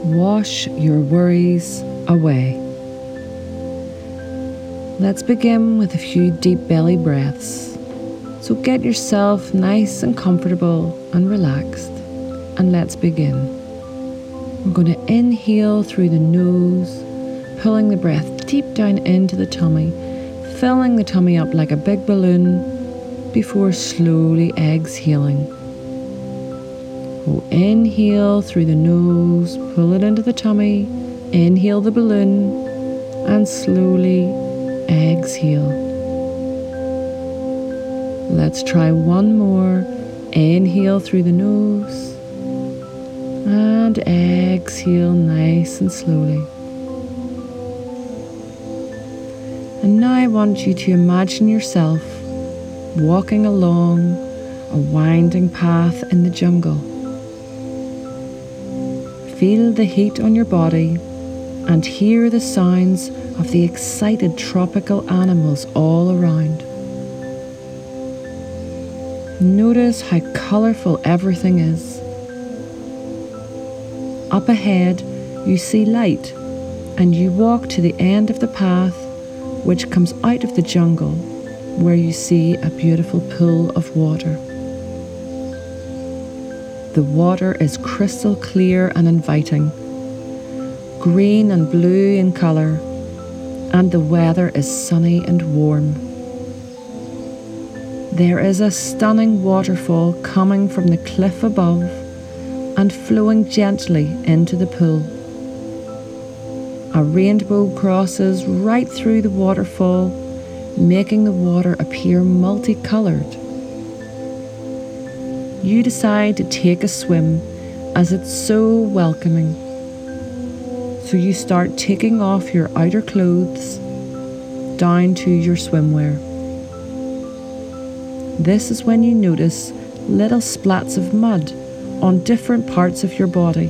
Wash your worries away. Let's begin with a few deep belly breaths. So get yourself nice and comfortable and relaxed, and let's begin. We're going to inhale through the nose, pulling the breath deep down into the tummy, filling the tummy up like a big balloon before slowly exhaling. We'll inhale through the nose, pull it into the tummy, inhale the balloon, and slowly exhale. Let's try one more. Inhale through the nose and exhale nice and slowly. And now I want you to imagine yourself walking along a winding path in the jungle. Feel the heat on your body and hear the sounds of the excited tropical animals all around. Notice how colourful everything is. Up ahead, you see light, and you walk to the end of the path, which comes out of the jungle, where you see a beautiful pool of water. The water is crystal clear and inviting, green and blue in colour, and the weather is sunny and warm. There is a stunning waterfall coming from the cliff above and flowing gently into the pool. A rainbow crosses right through the waterfall, making the water appear multicoloured. You decide to take a swim as it's so welcoming. So you start taking off your outer clothes down to your swimwear. This is when you notice little splats of mud on different parts of your body.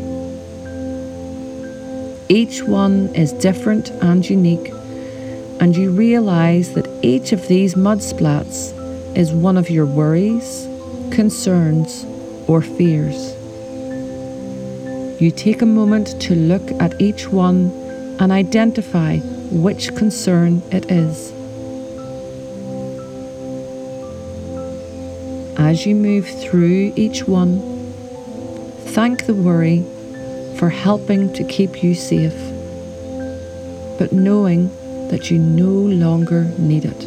Each one is different and unique, and you realize that each of these mud splats is one of your worries, concerns, or fears. You take a moment to look at each one and identify which concern it is. As you move through each one, thank the worry for helping to keep you safe, but knowing that you no longer need it.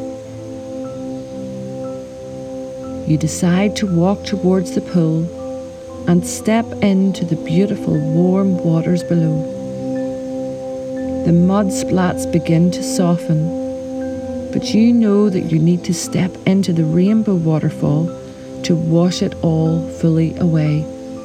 You decide to walk towards the pool and step into the beautiful warm waters below. The mud splats begin to soften, but you know that you need to step into the rainbow waterfall to wash it all fully away.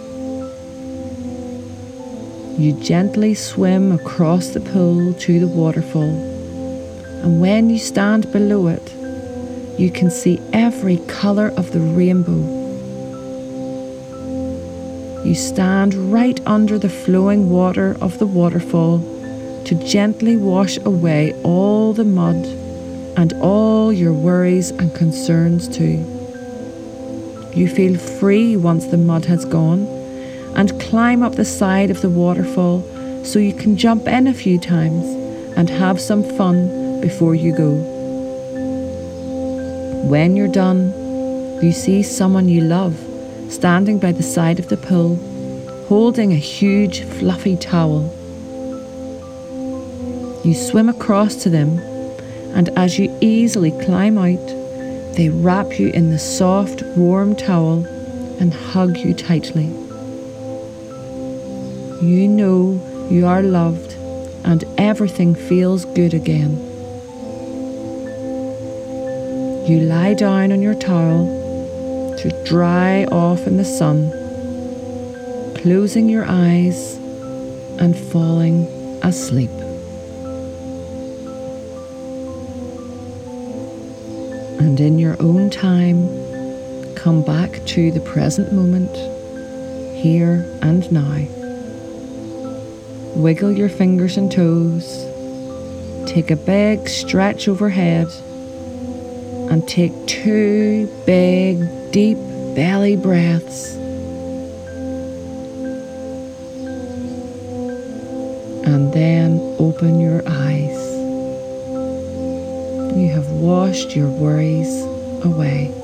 You gently swim across the pool to the waterfall, and when you stand below it, you can see every colour of the rainbow. You stand right under the flowing water of the waterfall to gently wash away all the mud and all your worries and concerns too. You feel free once the mud has gone, and climb up the side of the waterfall so you can jump in a few times and have some fun before you go. When you're done, you see someone you love standing by the side of the pool, holding a huge fluffy towel. You swim across to them, and as you easily climb out, they wrap you in the soft, warm towel and hug you tightly. You know you are loved and everything feels good again. You lie down on your towel to dry off in the sun, closing your eyes and falling asleep. And in your own time, come back to the present moment, here and now. Wiggle your fingers and toes, take a big stretch overhead, and take 2 big, deep belly breaths. and then open your eyes. You have washed your worries away.